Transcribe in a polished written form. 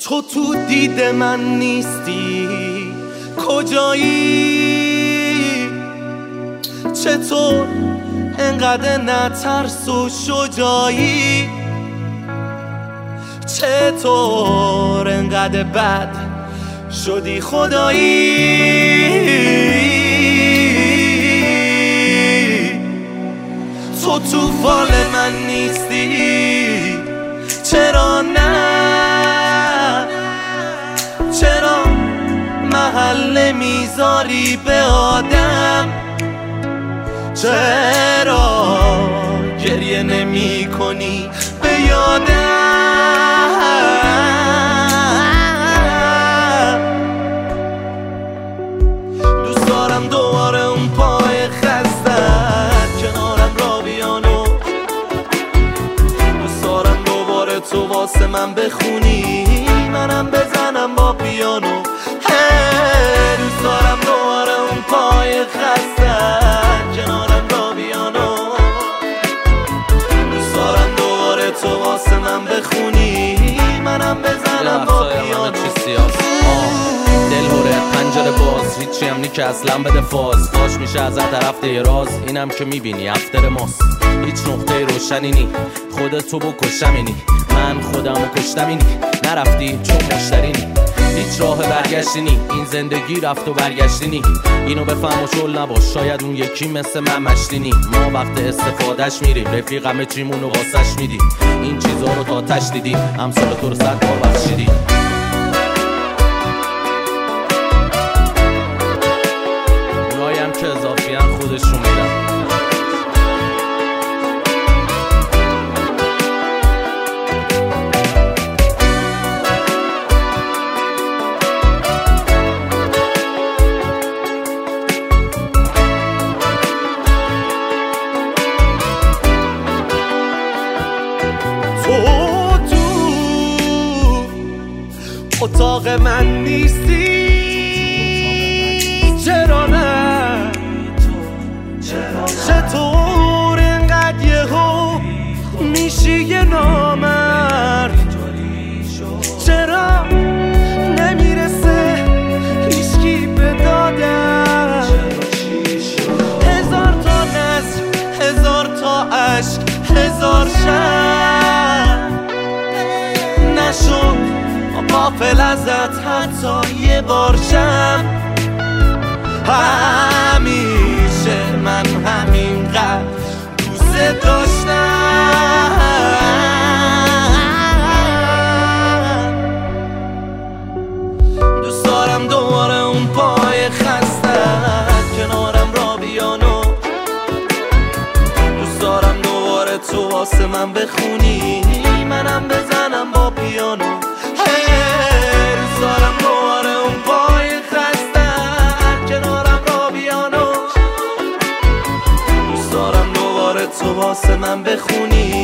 تو تو دید من نیستی، کجایی؟ چطور انقدر نترس و شجاعی؟ چطور انقدر بد شدی خدایی؟ تو فال من نیستی، چرا نه؟ چرا محل میذاری به آدم؟ چرا گریه نمی کنی به یادم؟ دوست دارم دوباره اون پای خستت کنارم را بیانو، دوست دارم دوباره تو واسه من بخونی منم بزنم با پیانو. دوست دارم دوباره اون پای خستت کنارم را بیانو، دوست دارم دوباره تو واسه من بخونی منم بزنم با پیانو. دلهوره پنجره باز، هیچی هم نی که اصلا بده فاز. فاش میشه از طرف دیراز، اینم که میبینی افتر ماست. هیچ نقطه روشنی نی، خودتو بکشمینی، من خودمو کشتمینی. نرفتی چون مشتری نی، هیچ راه برگشتی نی، این زندگی رفت و برگشتی نی. اینو بفهم و شل نباش، شاید اون یکی مثل من مشتی نی. ما وقت استفادهش میریم، رفیقمه چیمونو واسش میدیم. این چیزا رو تا تش دیدیم، امثال تو رو 100 بار بخشیدیم. اونایم که اضافیان خودشون میدن. اتاق من نیستی، چرا نه؟ چطور اینقدر یهو میشی یه نامرد؟ چرا نمیرسه هیچکی به دادم؟ هزار تا نظر، هزار تا عشق، هزار شب نشد غافل ازت حتی یه بار شم. همیشه من همینقدر دوست داشتم. دوست دارم دوباره اون پای خستت کنارم را بیانو، دوست دارم دوباره تو واسه من بخونی منم بزنم با پیانو. دوست دارم دوباره اون پای خستت کنارم را بیانو، دوست دارم دوباره تو واسه من بخونی